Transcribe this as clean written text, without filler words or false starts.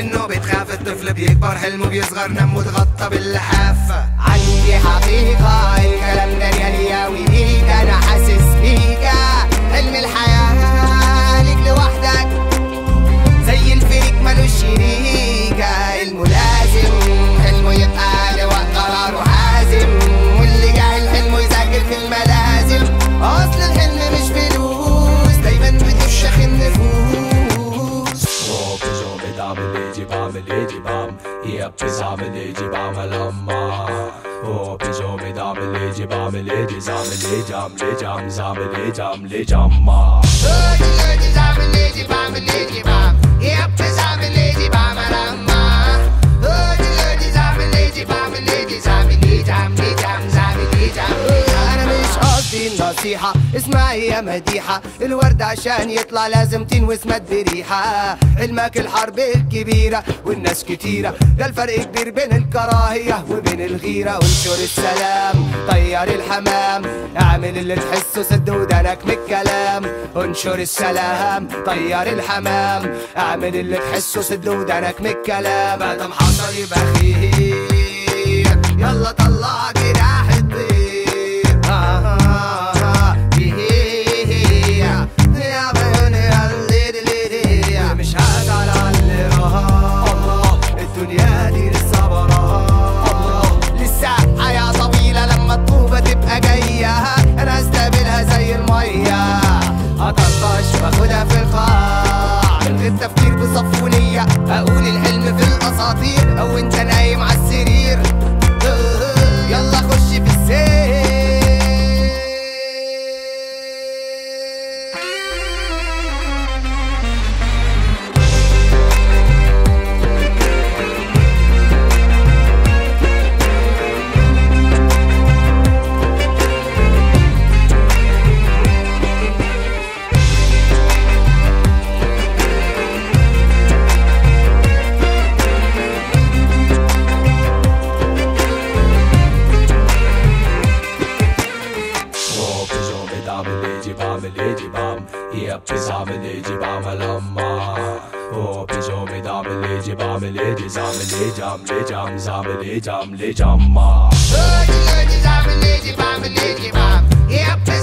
منه بتخاف، الطفل بيكبر حلمه بيصغر نمه اتغطى باللحاف. عندي حقيقة الكلام ده ريالي ليك، انا حاسس بيك. حلم الحياة ليك لوحدك زي الفريق ملوش شريك. حلمه لازم حلمه يبقى لوقت قراره حازم، واللي جاهل حلمه يذاكر في الملازم. اصل الحلم مش فلوس دايما بتفشخ النفوس. بيجامي بعمل ايدي بعمل ايدي بعمل يابس عامل ايدي بعمل اما بيجامي بعمل ايدي بعمل ايدي زعمل ايدي عمل ايدي عم زعمل ايدي عمل ايدي عما زعمل ايدي بعمل ايدي بعمل يابس عامل ايدي بعمل اما زعمل ايدي بعمل ايدي زعمل ايدي عمل ايدي عم زعمل ايدي عمل. انا مش قصدي النصيحة اسمعي يا مديحة، الورد عشان يطلع لازم تنوس مد ريحة. حلمك الحرب الكبيرة والناس كتيرة، ده الفرق كبير بين الكراهية وبين الغيرة. وانشر السلام طير الحمام، اعمل اللي تحسه سد ودانك من الكلام. انشر السلام طير الحمام، اعمل اللي تحسه سد ودانك من الكلام. مادام حصل يبقى خير، يلا طلع جناح الطير. مش هزعل على اللي راح، الدنيا دي لسه براها. لسه حياة طويلة لما الطوبة تبقى جاية، انا استقبلها زي المية. هطرطش واخدها في القاع من غير تفكير بصف ونية. اقول الحلم في الاساطير او انت نايم على السرير. يلا خش في السير. بعمل ايدي بعمل يابس عامل ايدي بعمل اما بيجامي بعمل ايدي بعمل ايدي زعمل ايدي عمل ايدي عم زعمل ايدي عمل ايدي عما زعمل ايدي بعمل ايدي بعمل يابس